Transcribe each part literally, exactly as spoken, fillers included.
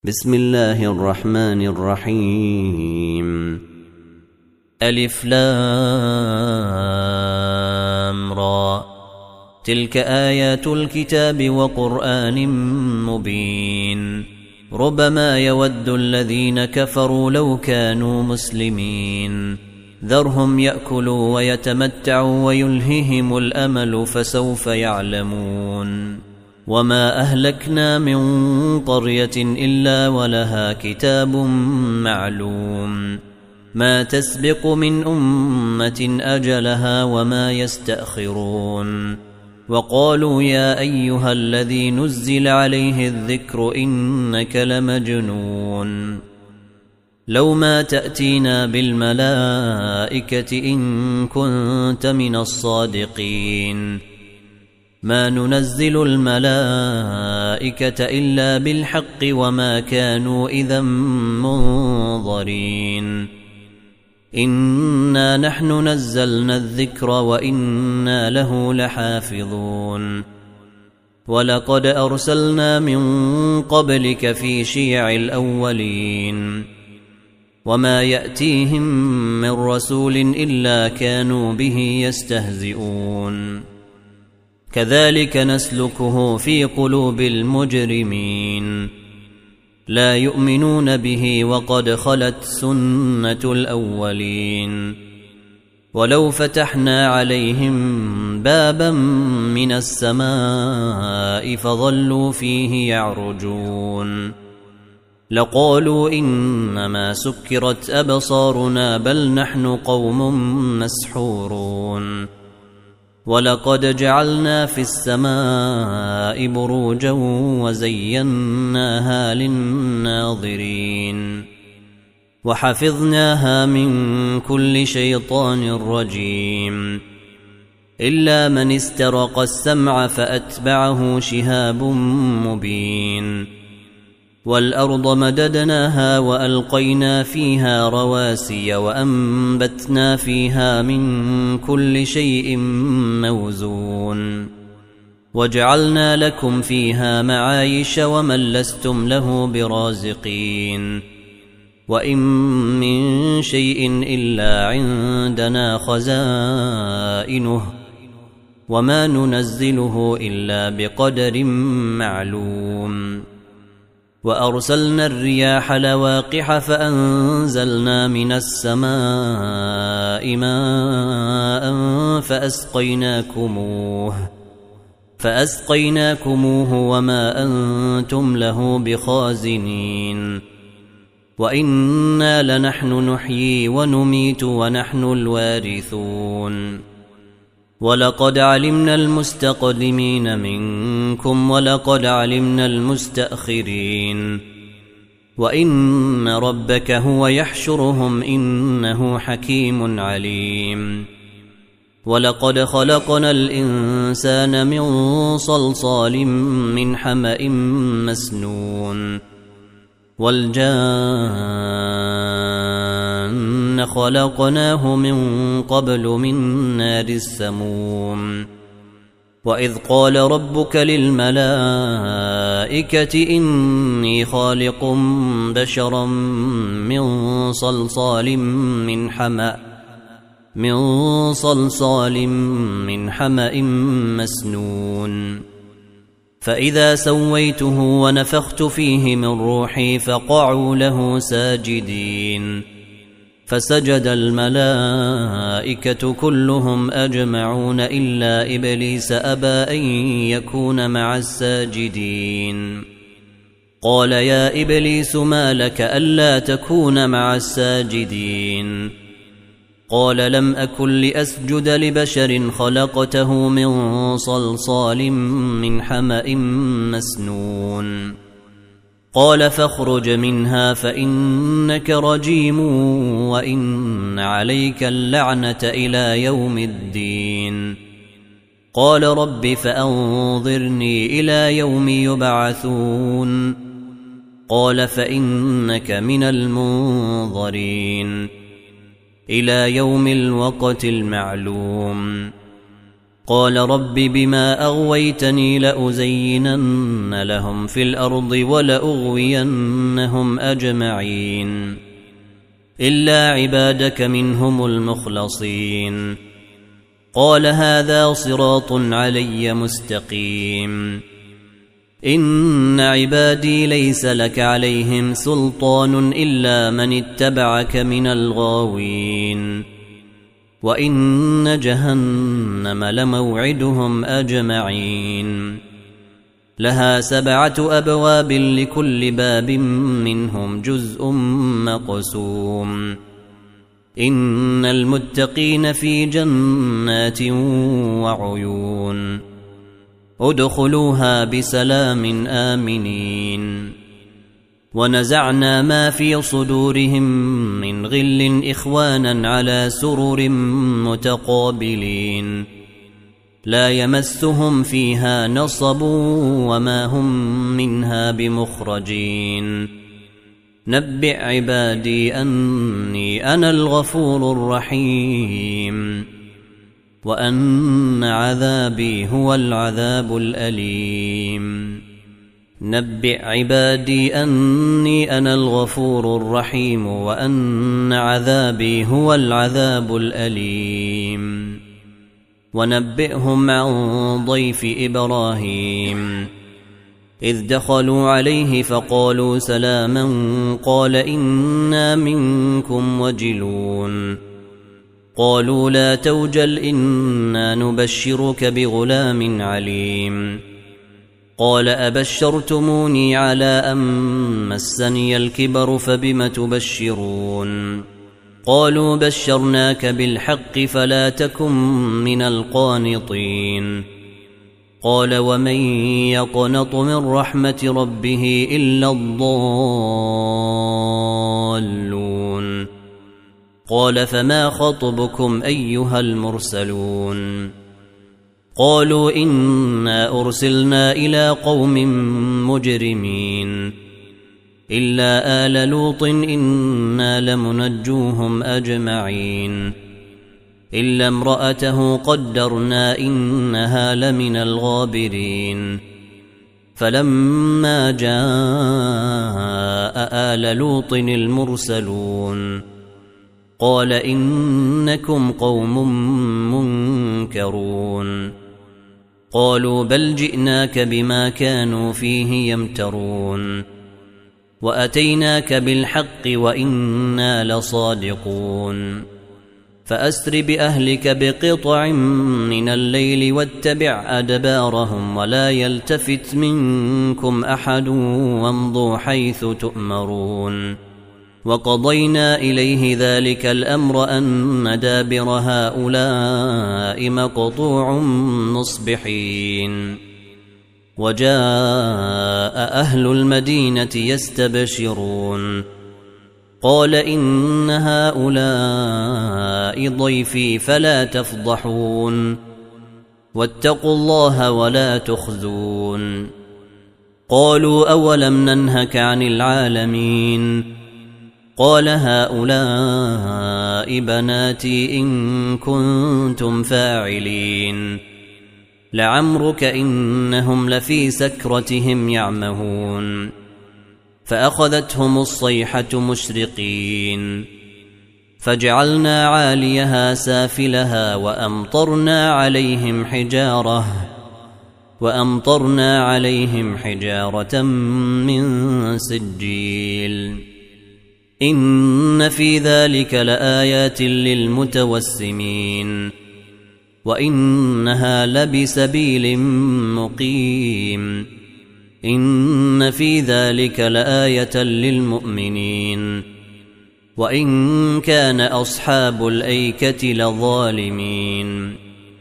بسم الله الرحمن الرحيم. ألف لام را. تلك آيات الكتاب وقرآن مبين. ربما يود الذين كفروا لو كانوا مسلمين. ذرهم يأكلوا ويتمتعوا ويلههم الأمل فسوف يعلمون. وما أهلكنا من قرية إلا ولها كتاب معلوم. ما تسبق من أمة أجلها وما يستأخرون. وقالوا يا أيها الذي نزل عليه الذكر إنك لمجنون. لو ما تأتينا بالملائكة إن كنت من الصادقين. ما ننزل الملائكة إلا بالحق وما كانوا إذا منظرين. إنا نحن نزلنا الذكر وإنا له لحافظون. ولقد أرسلنا من قبلك في شيع الأولين. وما يأتيهم من رسول إلا كانوا به يستهزئون. كذلك نسلكه في قلوب المجرمين. لا يؤمنون به وقد خلت سنة الأولين. ولو فتحنا عليهم بابا من السماء فظلوا فيه يعرجون لقالوا إنما سكرت أبصارنا بل نحن قوم مسحورون. ولقد جعلنا في السماء بروجا وزيناها للناظرين. وحفظناها من كل شيطان رجيم. إلا من استرق السمع فأتبعه شهاب مبين. والأرض مددناها وألقينا فيها رواسي وأنبتنا فيها من كل شيء موزون. وجعلنا لكم فيها معايش ومن لستم له برازقين. وإن من شيء إلا عندنا خزائنه وما ننزله إلا بقدر معلوم. وأرسلنا الرياح لواقح فأنزلنا من السماء ماء فأسقيناكموه فأسقيناكموه وما أنتم له بخازنين. وإنا لنحن نحيي ونميت ونحن الوارثون. ولقد علمنا المستقدمين منكم ولقد علمنا المستأخرين. وإن ربك هو يحشرهم إنه حكيم عليم. ولقد خلقنا الإنسان من صلصال من حمأ مسنون. والجان خلقناه من قبل من نار السموم. وإذ قال ربك للملائكة إني خالق بشرا من صلصال من حمأ من صلصال من حمأ مسنون. فإذا سويته ونفخت فيه من روحي فقعوا له ساجدين. فسجد الملائكة كلهم أجمعون إلا إبليس أبى أن يكون مع الساجدين. قال يا إبليس ما لك ألا تكون مع الساجدين؟ قال لم أكن لأسجد لبشر خلقته من صلصال من حمأ مسنون. قال فاخرج منها فإنك رجيم وإن عليك اللعنة إلى يوم الدين. قال رب فأنظرني إلى يوم يبعثون. قال فإنك من المنظرين إلى يوم الوقت المعلوم. قال رب بما أغويتني لأزينن لهم في الأرض ولأغوينهم أجمعين إلا عبادك منهم المخلصين قال هذا صراط علي مستقيم إن عبادي ليس لك عليهم سلطان إلا من اتبعك من الغاوين وإن جهنم لموعدهم أجمعين لها سبعة أبواب لكل باب منهم جزء مقسوم إن المتقين في جنات وعيون ادخلوها بسلام آمنين ونزعنا ما في صدورهم من غل إخوانا على سرر متقابلين لا يمسهم فيها نصب وما هم منها بمخرجين نبئ عبادي أني أنا الغفور الرحيم وأن عذابي هو العذاب الأليم نبئ عبادي أني أنا الغفور الرحيم وأن عذابي هو العذاب الأليم ونبئهم عن ضيف إبراهيم إذ دخلوا عليه فقالوا سلاما قال إنا منكم وجلون قالوا لا توجل إنا نبشرك بغلام عليم قال أبشرتموني على أن مسني الكبر فبم تبشرون قالوا بشرناك بالحق فلا تكن من القانطين قال ومن يقنط من رحمة ربه إلا الضالون قال فما خطبكم أيها المرسلون قالوا إنا أرسلنا إلى قوم مجرمين إلا آل لوط إنا لمنجوهم أجمعين إلا امرأته قدرنا إنها لمن الغابرين فلما جاء آل لوط المرسلون قال إنكم قوم منكرون قالوا بل جئناك بما كانوا فيه يمترون وأتيناك بالحق وإنا لصادقون فأسر بأهلك بقطع من الليل واتبع أدبارهم ولا يلتفت منكم أحد وامضوا حيث تؤمرون وقضينا إليه ذلك الأمر أن دابر هؤلاء مقطوع مصبحين وجاء أهل المدينة يستبشرون قال إن هؤلاء ضيفي فلا تفضحون واتقوا الله ولا تخزون قالوا أولم ننهك عن العالمين قال هؤلاء بناتي إن كنتم فاعلين لعمرك إنهم لفي سكرتهم يعمهون فأخذتهم الصيحة مشرقين فجعلنا عاليها سافلها وأمطرنا عليهم حجارة وأمطرنا عليهم حجارة من سجيل إن في ذلك لآيات للمتوسمين وإنها لبسبيل مقيم إن في ذلك لآية للمؤمنين وإن كان أصحاب الأيكة لظالمين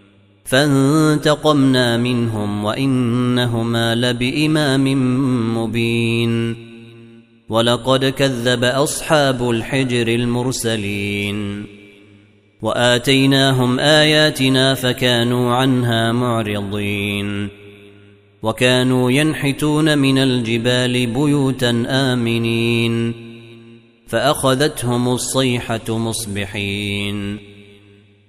فانتقمنا منهم وإنهما لبإمام مبين ولقد كذب أصحاب الحجر المرسلين وآتيناهم آياتنا فكانوا عنها معرضين وكانوا ينحتون من الجبال بيوتا آمنين فأخذتهم الصيحة مصبحين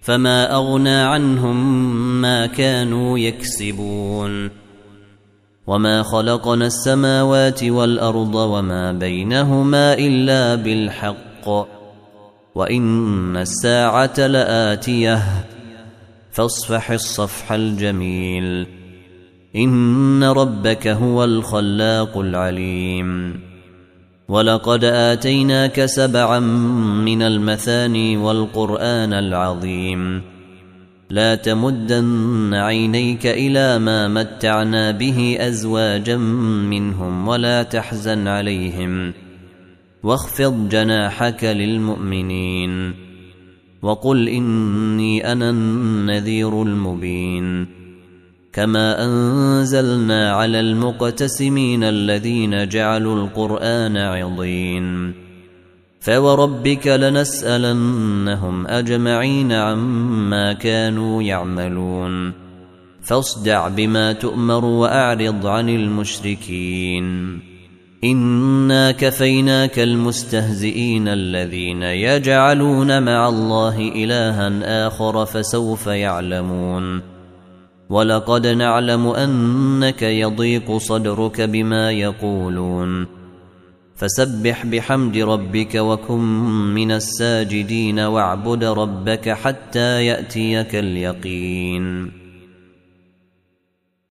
فما أغنى عنهم ما كانوا يكسبون وما خلقنا السماوات والأرض وما بينهما إلا بالحق وإن الساعة لآتية فاصفح الصفح الجميل إن ربك هو الخلاق العليم ولقد آتيناك سبعا من المثاني والقرآن العظيم لا تمدن عينيك إلى ما متعنا به أزواجا منهم ولا تحزن عليهم واخفض جناحك للمؤمنين وقل إني أنا النذير المبين كما أنزلنا على المقتسمين الذين جعلوا القرآن عضين فوربك لنسألنهم أجمعين عما كانوا يعملون فاصدع بما تؤمر وأعرض عن المشركين إنا كفيناك المستهزئين الذين يجعلون مع الله إلها آخر فسوف يعلمون ولقد نعلم أنك يضيق صدرك بما يقولون فسبح بحمد ربك وكن من الساجدين واعبد ربك حتى يأتيك اليقين